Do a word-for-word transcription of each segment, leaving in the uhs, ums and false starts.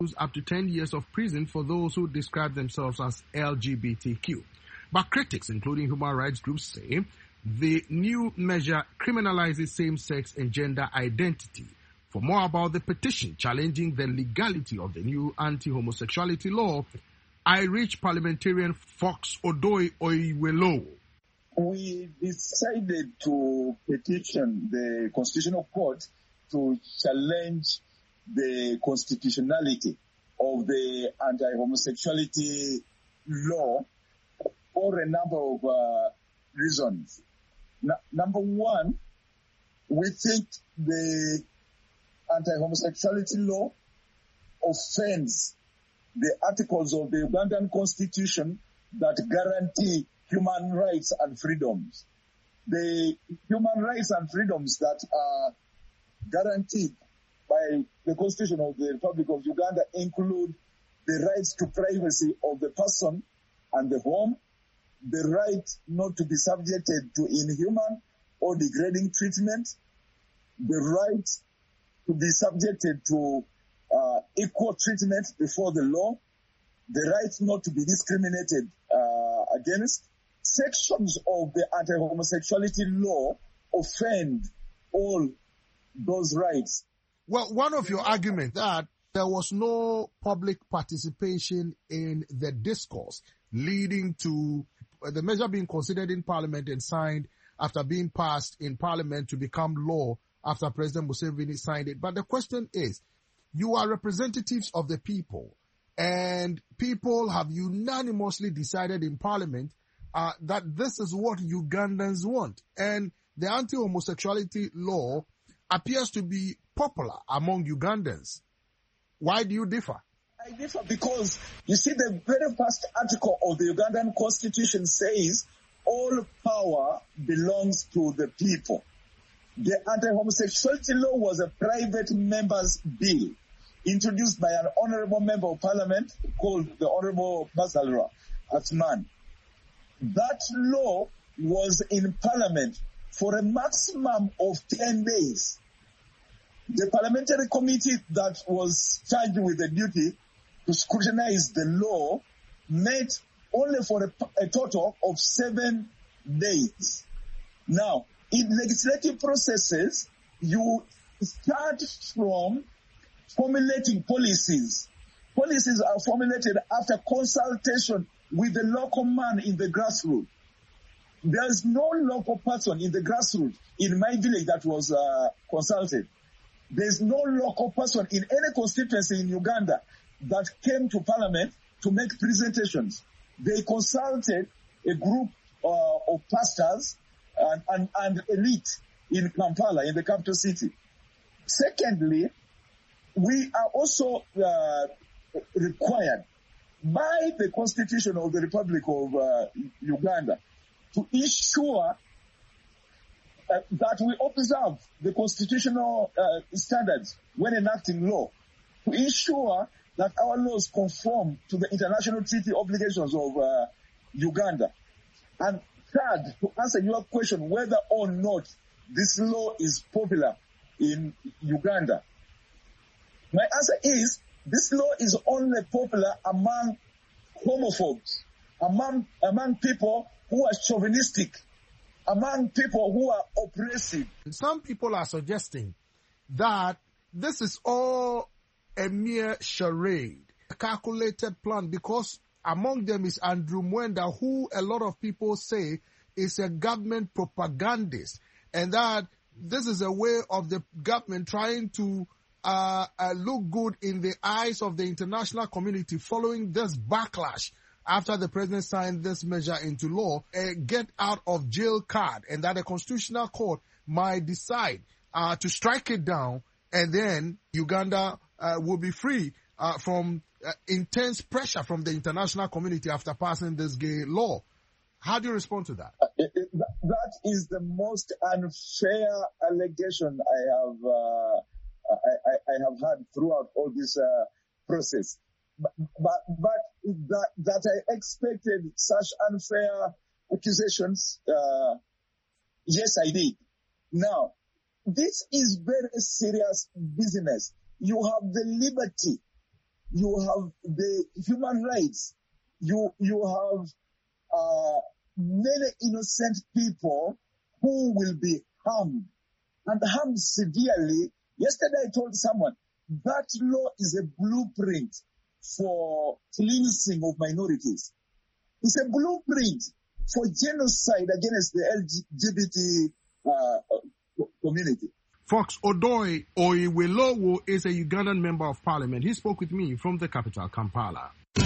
up to ten years of prison for those who describe themselves as L G B T Q. But critics, including human rights groups, say the new measure criminalizes same-sex and gender identity. For more about the petition challenging the legality of the new anti-homosexuality law, I reached parliamentarian Fox Odoi Oiwelo. We decided to petition the Constitutional Court to challenge the constitutionality of the anti-homosexuality law for a number of uh, reasons. N- number one, we think the anti-homosexuality law offends the articles of the Ugandan Constitution that guarantee human rights and freedoms. The human rights and freedoms that are guaranteed by the Constitution of the Republic of Uganda include the rights to privacy of the person and the home, the right not to be subjected to inhuman or degrading treatment, the right to be subjected to uh, equal treatment before the law, the right not to be discriminated uh, against. Sections of the anti-homosexuality law offend all those rights. Well, one of your arguments that there was no public participation in the discourse leading to the measure being considered in Parliament and signed after being passed in Parliament to become law after President Museveni signed it. But the question is, you are representatives of the people, and people have unanimously decided in Parliament uh, that this is what Ugandans want. And the anti-homosexuality law appears to be popular among Ugandans. Why do you differ? I differ because, you see, the very first article of the Ugandan Constitution says all power belongs to the people. The anti-homosexuality law was a private member's bill introduced by an honorable member of parliament called the Honorable Bazalra Atman. That law was in parliament for a maximum of ten days. The parliamentary committee that was charged with the duty to scrutinize the law met only for a, a total of seven days. Now, in legislative processes, you start from formulating policies. Policies are formulated after consultation with the local man in the grassroots. There's no local person in the grassroots in my village that was uh, consulted. There's no local person in any constituency in Uganda that came to parliament to make presentations. They consulted a group uh, of pastors and, and, and elite in Kampala, in the capital city. Secondly, we are also uh, required by the Constitution of the Republic of uh, Uganda to ensure uh, that we observe the constitutional uh, standards when enacting law, to ensure that our laws conform to the international treaty obligations of uh, Uganda. And third, to answer your question whether or not this law is popular in Uganda, my answer is this law is only popular among homophobes, among, among people who are chauvinistic, among people who are oppressive. Some people are suggesting that this is all a mere charade, a calculated plan, because among them is Andrew Mwenda, who a lot of people say is a government propagandist, and that this is a way of the government trying to uh, uh, look good in the eyes of the international community following this backlash after the president signed this measure into law, a get out of jail card, and that the Constitutional Court might decide uh, to strike it down, and then Uganda uh, will be free uh, from uh, intense pressure from the international community after passing this gay law. How do you respond to that? Uh, it, it, that is the most unfair allegation I have uh, I, I, I have had throughout all this uh, process. But, but, but that, that I expected such unfair accusations, uh, yes, I did. Now, this is very serious business. You have the liberty you have the human rights, you you have uh, many innocent people who will be harmed, and harmed severely. Yesterday I told someone that law is a blueprint for cleansing of minorities. It's a blueprint for genocide against the L G B T uh, community. Fox Odoi Oiwelowo is a Ugandan member of parliament. He spoke with me from the capital, Kampala.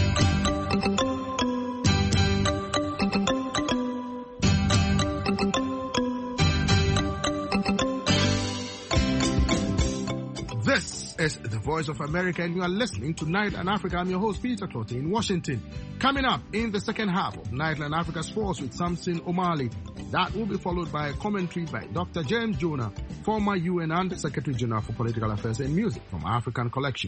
This is the Voice of America, and you are listening to Nightline Africa. I'm your host, Peter Clottey, in Washington. Coming up in the second half of Nightline Africa Sports with Samson Omale. That will be followed by a commentary by Doctor James Jonah, former U N Under Secretary General for Political Affairs and Music from African Collection.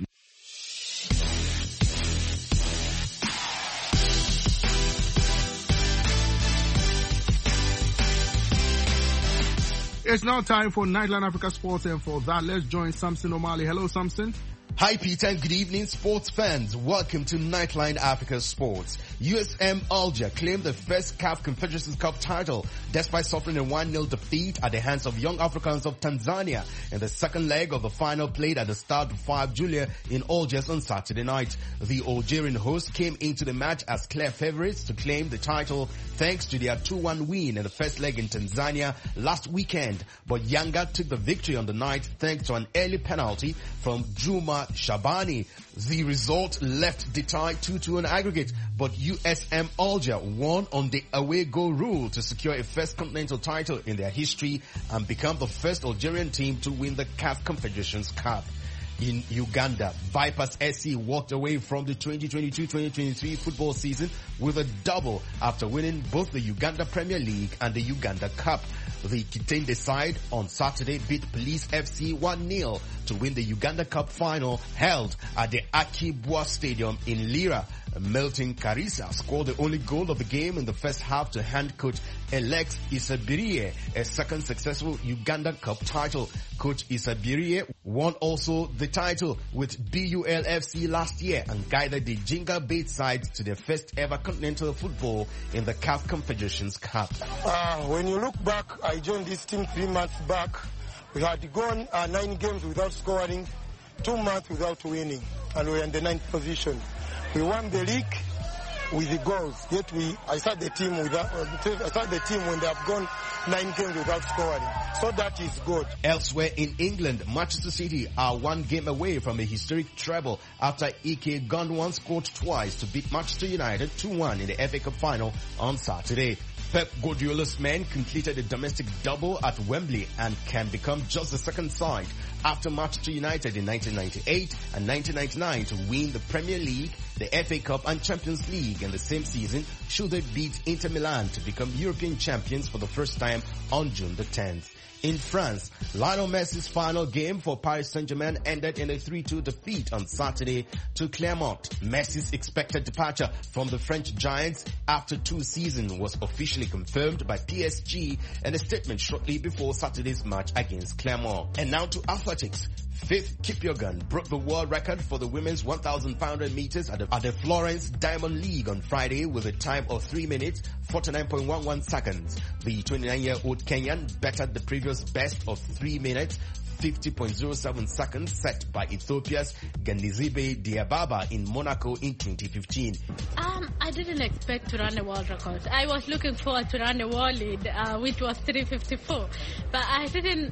It's now time for Nightline Africa Sports, and for that, let's join Samson Omale. Hello, Samson. Hi, Peter, and good evening, sports fans. Welcome to Nightline Africa Sports. U S M Alger claimed the first C A F Confederations Cup title despite suffering a one nil defeat at the hands of Young Africans of Tanzania in the second leg of the final played at the start of five July in Algiers on Saturday night. The Algerian hosts came into the match as clear favorites to claim the title thanks to their two one win in the first leg in Tanzania last weekend. But Yanga took the victory on the night thanks to an early penalty from Juma Shabani. The result left the tie two two on aggregate, but U S M Alger won on the away goal rule to secure a first continental title in their history and become the first Algerian team to win the C A F Confederations Cup. In Uganda, Vipers S C walked away from the twenty twenty-two twenty twenty-three football season with a double after winning both the Uganda Premier League and the Uganda Cup. The Kitende side on Saturday beat Police F C one nil to win the Uganda Cup final held at the Akibwa Stadium in Lira. Milton Karisa scored the only goal of the game in the first half to hand coach Alex Isabirie a second successful Uganda Cup title. Coach Isabirie won also the title with B U L F C last year and guided the Jinga Bait side to their first ever continental football in the C A F Confederations Cup. Uh, when you look back, I joined this team three months back. We had gone uh, nine games without scoring, two months without winning, and we were in the ninth position. We won the league with the goals. Yet we, I started the team without, uh, I started the team when they have gone nine games without scoring. So that is good. Elsewhere in England, Manchester City are one game away from a historic treble after Ike Gundogan scored twice to beat Manchester United two one in the F A Cup final on Saturday. Pep Guardiola's men completed a domestic double at Wembley and can become just the second side after Manchester United in nineteen ninety-eight and nineteen ninety-nine to win the Premier League, the F A Cup and Champions League in the same season should they beat Inter Milan to become European champions for the first time on June the tenth. In France, Lionel Messi's final game for Paris Saint-Germain ended in a three two defeat on Saturday to Clermont. Messi's expected departure from the French Giants after two seasons was officially confirmed by P S G in a statement shortly before Saturday's match against Clermont. And now to athletics. Faith Kipyegon broke the world record for the women's one thousand five hundred meters at the, at the Florence Diamond League on Friday with a time of three minutes, forty-nine point one one seconds. The twenty-nine-year-old Kenyan bettered the previous best of three minutes, fifty point zero seven seconds set by Ethiopia's Gendizibe Diababa in Monaco in twenty fifteen. Um, I didn't expect to run a world record. I was looking forward to run a world lead, uh, which was three fifty-four, but I didn't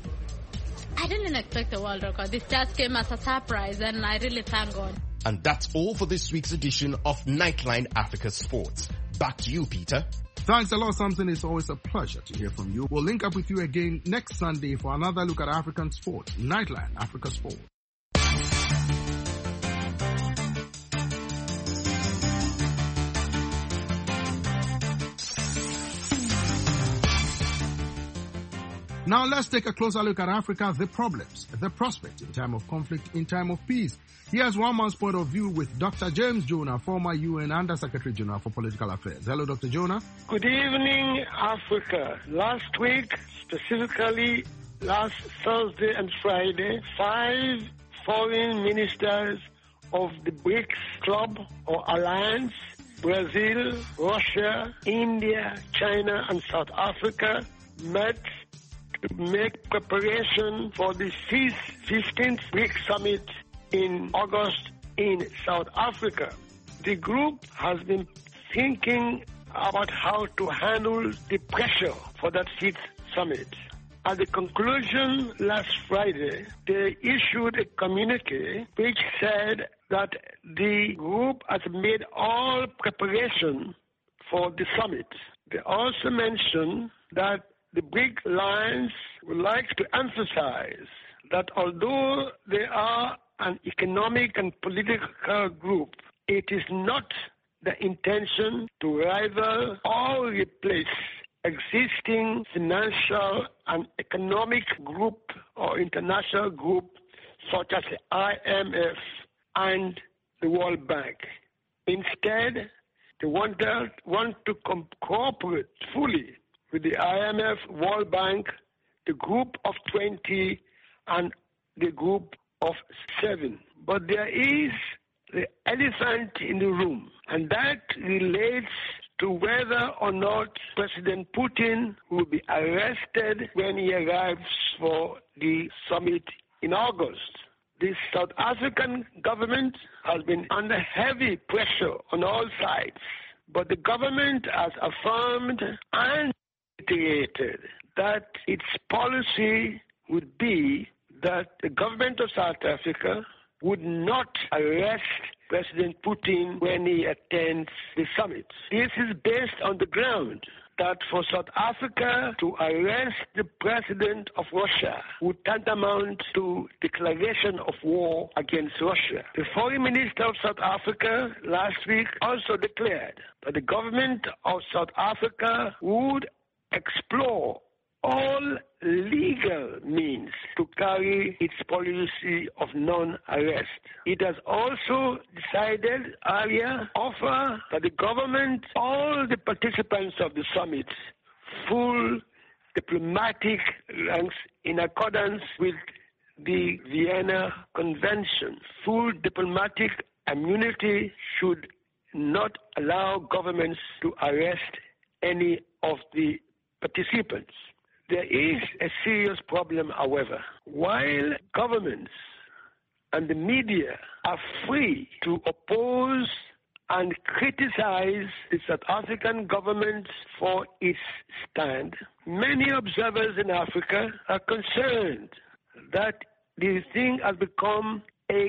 I didn't expect a world record. This just came as a surprise, and I really thank God. And that's all for this week's edition of Nightline Africa Sports. Back to you, Peter. Thanks a lot, Samson. It's always a pleasure to hear from you. We'll link up with you again next Sunday for another look at African sports. Nightline Africa Sports. Now let's take a closer look at Africa, the problems, the prospects in time of conflict, in time of peace. Here's one man's point of view with Doctor James Jonah, former U N Under Secretary General for Political Affairs. Hello, Doctor Jonah. Good evening, Africa. Last week, specifically last Thursday and Friday, five foreign ministers of the BRICS Club or Alliance, Brazil, Russia, India, China, and South Africa met to make preparation for the fifteenth BRICS Summit in August in South Africa. The group has been thinking about how to handle the pressure for that fifth summit. At the conclusion last Friday, they issued a communique which said that the group has made all preparation for the summit. They also mentioned that the BRIC Alliance would like to emphasize that although they are an economic and political group, it is not the intention to rival or replace existing financial and economic group or international group such as the I M F and the World Bank. Instead, they want, to, want to com- cooperate fully with the I M F, World Bank, the group of twenty, and the group of seven. But there is the elephant in the room, and that relates to whether or not President Putin will be arrested when he arrives for the summit in August. The South African government has been under heavy pressure on all sides, but the government has affirmed and reiterated that its policy would be that the government of South Africa would not arrest President Putin when he attends the summit. This is based on the ground that for South Africa to arrest the president of Russia would tantamount to declaration of war against Russia. The foreign minister of South Africa last week also declared that the government of South Africa would explore all legal means to carry its policy of non-arrest. It has also decided earlier offer that the government, all the participants of the summit, full diplomatic ranks in accordance with the Vienna Convention. Full diplomatic immunity should not allow governments to arrest any of the participants. There is a serious problem, however. While governments and the media are free to oppose and criticize the South African government for its stand, many observers in Africa are concerned that this thing has become a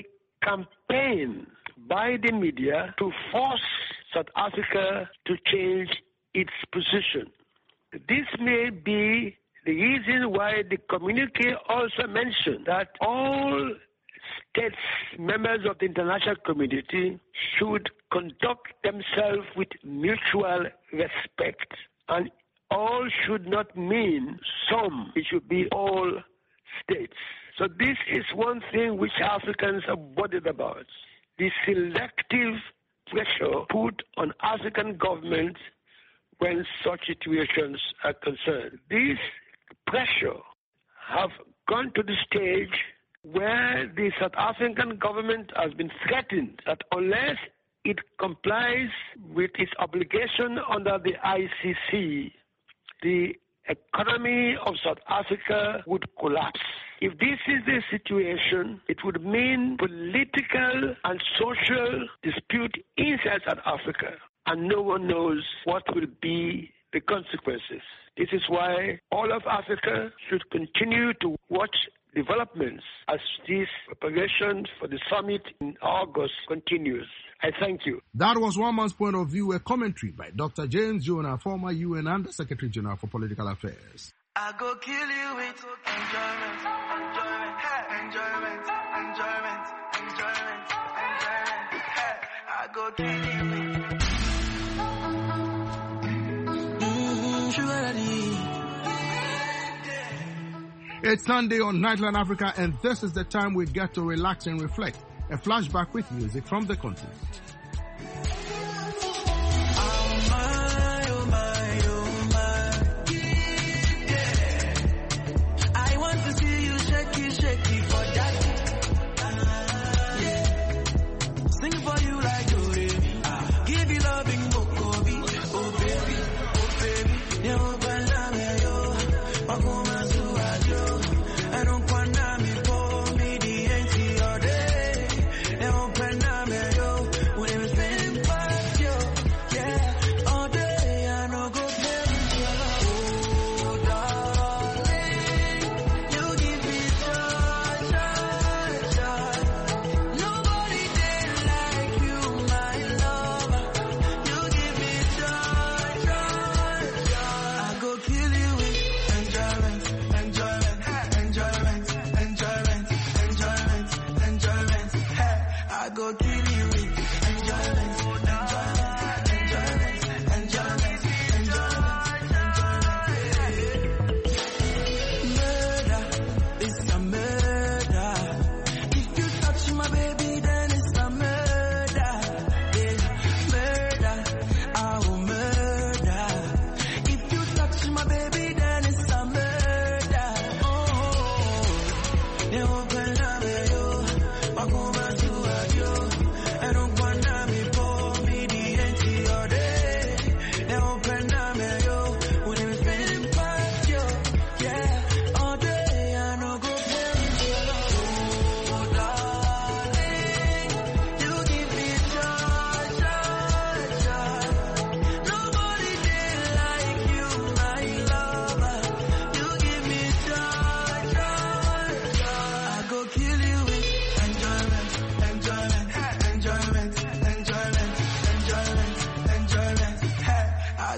campaign by the media to force South Africa to change its position. This may be the reason why the communique also mentioned that all states, members of the international community, should conduct themselves with mutual respect. And all should not mean some. It should be all states. So this is one thing which Africans are worried about. The selective pressure put on African governments when such situations are concerned. These pressure have gone to the stage where the South African government has been threatened that unless it complies with its obligation under the I C C, the economy of South Africa would collapse. If this is the situation, it would mean political and social dispute inside South Africa, and no one knows what will be the consequences. This is why all of Africa should continue to watch developments as this preparation for the summit in August continues. I thank you. That was one man's point of view, a commentary by Doctor James Jonah, former U N Under Secretary General for Political Affairs. I go kill you with enjoyment, enjoyment, enjoyment, enjoyment, enjoyment, enjoyment. I go kill you with. It's Sunday on Nightline Africa, and this is the time we get to relax and reflect. A flashback with music from the continent. Oh my, oh my, oh my. Yeah. I want to see you shaky, shaky for that. Yeah.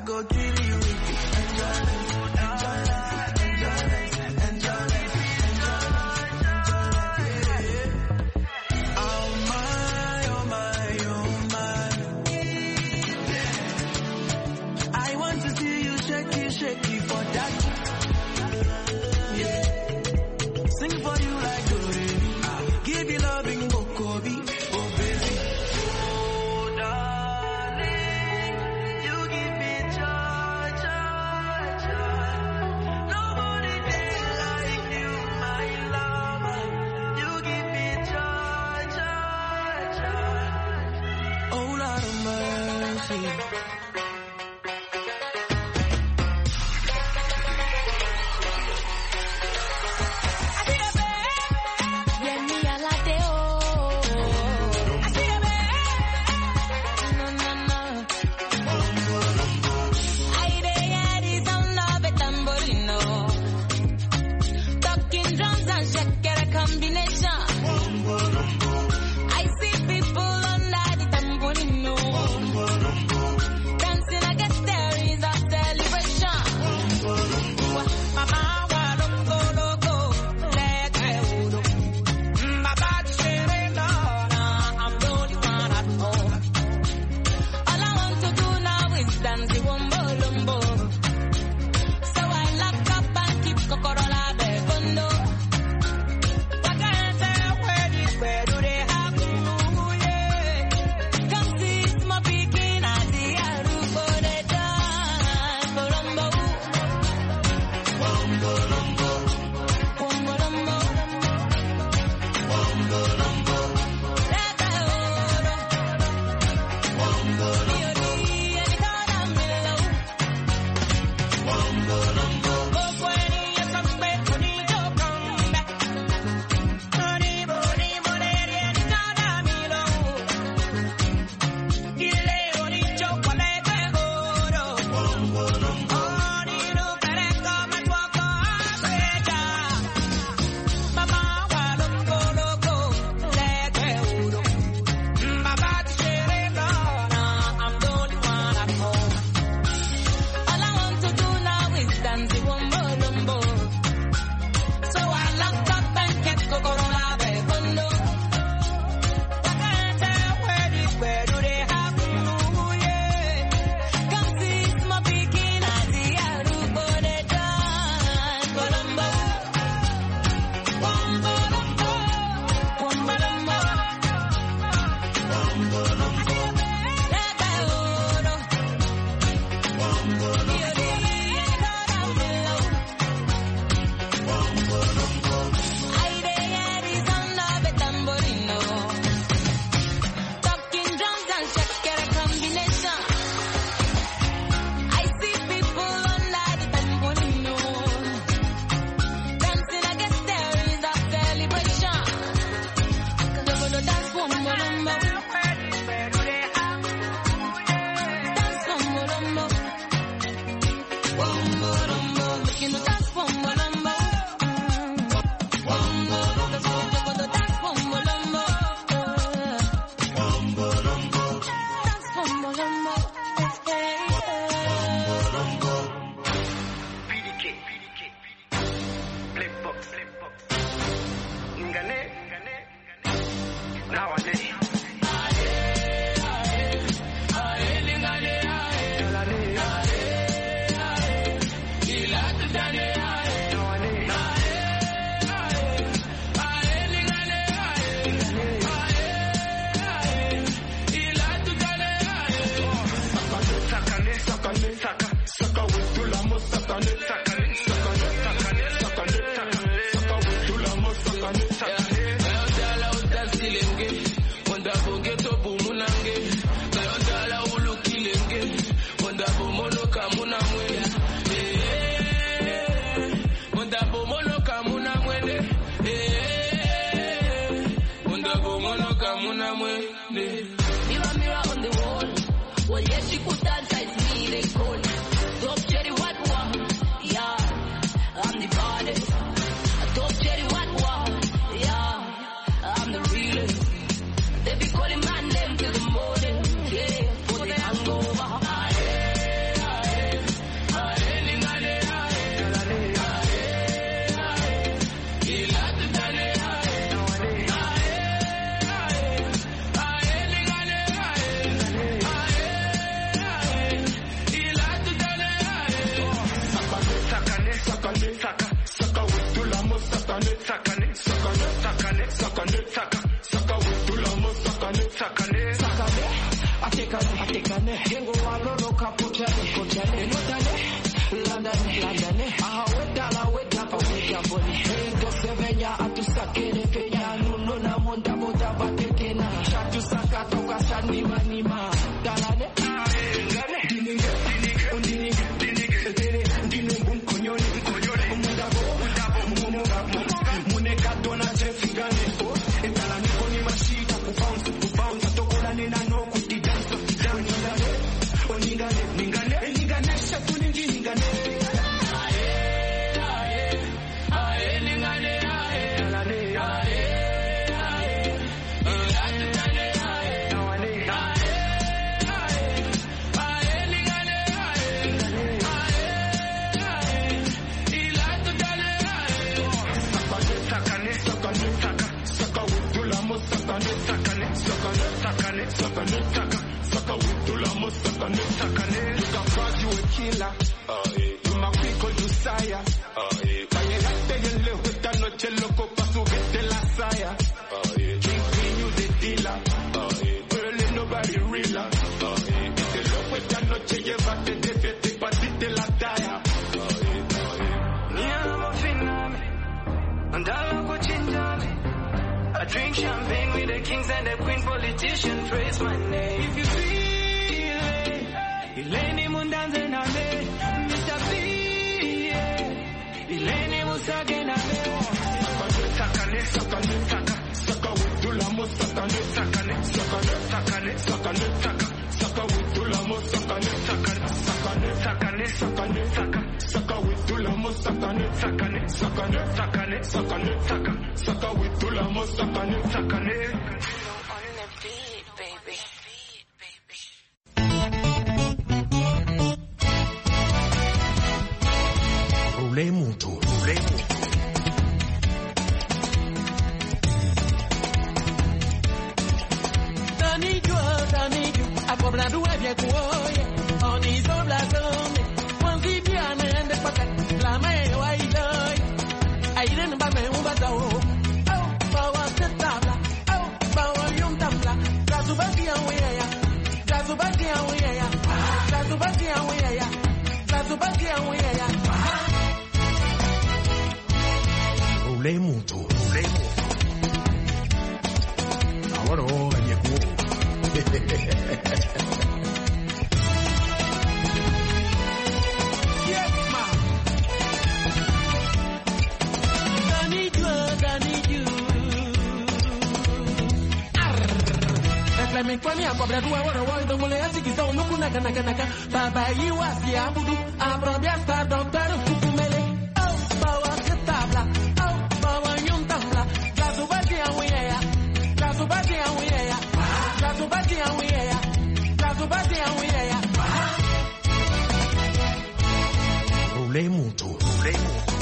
go kill you with enjoyment, enjoyment, enjoyment, enjoyment, enjoyment. Oh my, oh my, oh my. I want to see you shaky, shaky for that. Yeah. Sing for you like Doremi. Give you loving Bokobi. Oh baby. Oh darling. You give me joy, joy, joy. Nobody did like you, my lover. You give me joy, joy, joy. Oh Lord of mercy. Calling my name till the morning, yeah, for the hangover. Hengo Walo Caputale, Cotale, Notale, London, London, Ah, Wetala, Wetapa, Wetapoli, Hengo Sevenya, Atusake, Fenya, Luna, Monta, Monta, Batekena, Shatu Saka, Toka, Sanima, Nima, Dalane, Dininga, Dininga, Dininga, Dininga, Dininga, Conyoli, Conyoli, Mundabo, Mundabo, Muneka, Dona, Jeffigane, and Dalane, Koni Mashita, who found, who found, Tokola, no, Kuti, Dance, Ningane, Ningane, Ningane, Ningane, Shatu, Ningane. Drink champagne with the kings and the queen, politician praise my name. If you feel it, Ileni Mundanze na me, Mister B, Ileni Musage na me. Sakane, sakane, saka, saka witula mo, sakane, sakane, sakane, sakane, sakane, saka, saka witula mo, sakane, sakane, sakane, sakane, sakane, saka, saka witula mo, sakane, sakane, sakane, sakane, sakane, saka, saka witula mo, sakane, sakane. On the beat, baby. Roulez mon tour, roulez mon tour. Cobra do é cuoie, oni sobla some, quanti piane ande pacat, la me wai doi, ai den ba me un bazao, oh, bawa tabla, oh, bawa yum tabla, gazu batia weya, gazu batia weya, gazu batia weya, gazu batia weya. Roulez mon tour, roulez mon tour. Ahora é cuoie. Me kwani akobra duwa wora wora do mole asiki so nuku naka naka naka baba yi wasi abudu abrobia sta doctor kukumele oh bawa tabla oh bawa yum tabla gazu bati awiya gazu bati awiya gazu bati awiya gazu bati awiya. Roulez mon tour, roulez mon tour.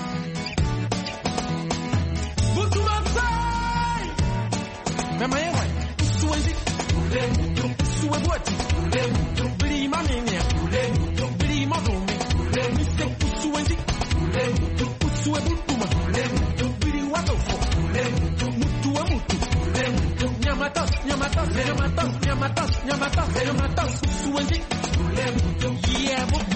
Butu matai mama yewa suwenzi suwe boti bili mamenya bili madome miste suwenzi suwe butuma bili watofo mutu wa mutu nyamatos nyamatos nyamatos nyamatos nyamatos nyamatos suwenzi yeah bu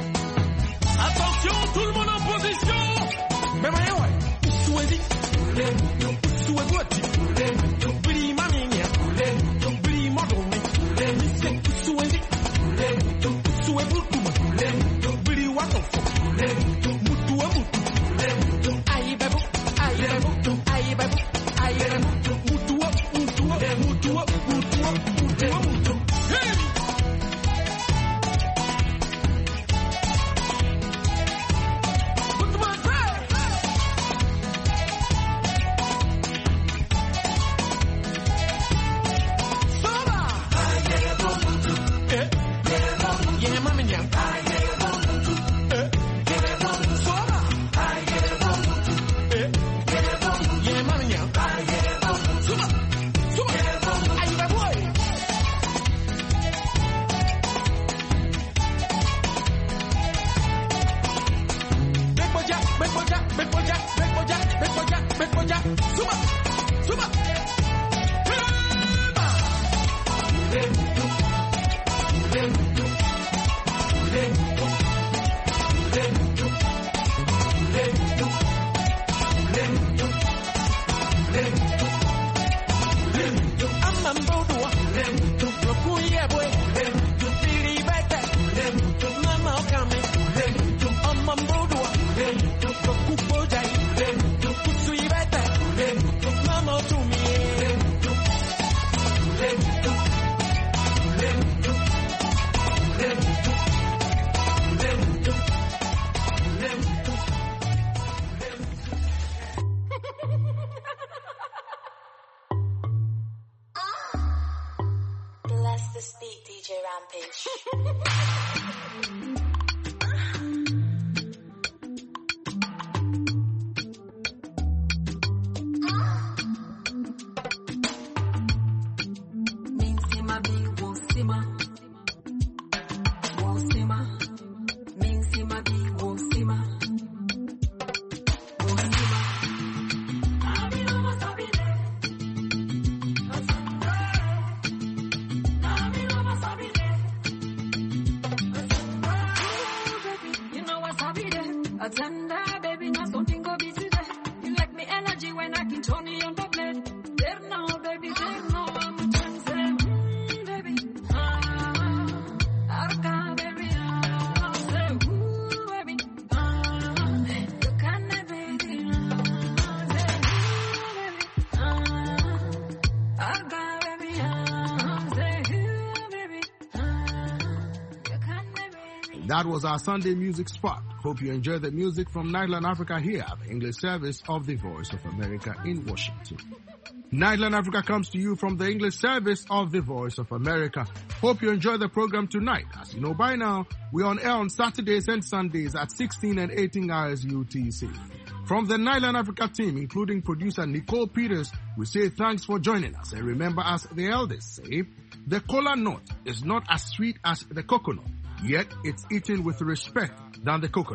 Tout le monde en position. Mais voyons, Souézi, make boja, make boja, make boja, make boja, make boja. Suba, suba. Bless this beat, D J Rampage. That was our Sunday music spot. Hope you enjoyed the music from Nightline Africa here at the English service of the Voice of America in Washington. Nightline Africa comes to you from the English service of the Voice of America. Hope you enjoy the program tonight. As you know by now, we're on air on Saturdays and Sundays at sixteen and eighteen hours U T C. From the Nightline Africa team, including producer Nicole Peters, we say thanks for joining us. And remember, as the elders say, the cola nut is not as sweet as the coconut, yet it's eaten with respect than the coconut.